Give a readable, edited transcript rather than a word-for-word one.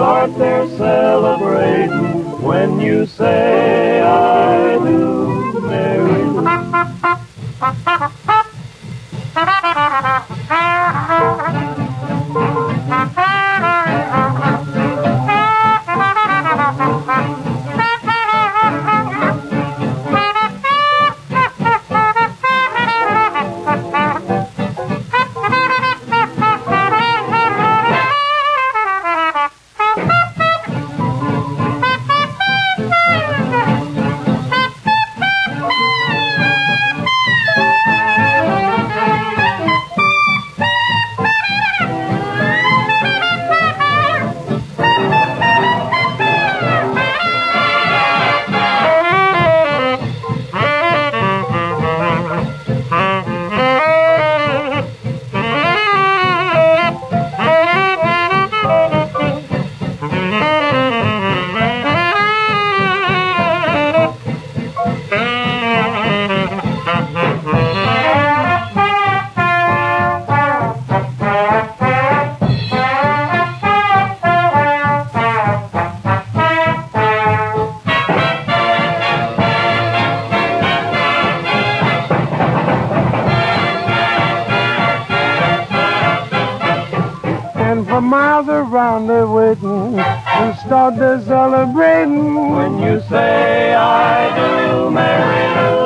start their celebrating when you say I do, Mary Lou. And for miles around they're waiting to start their celebrating when you say I do, Mary Lou.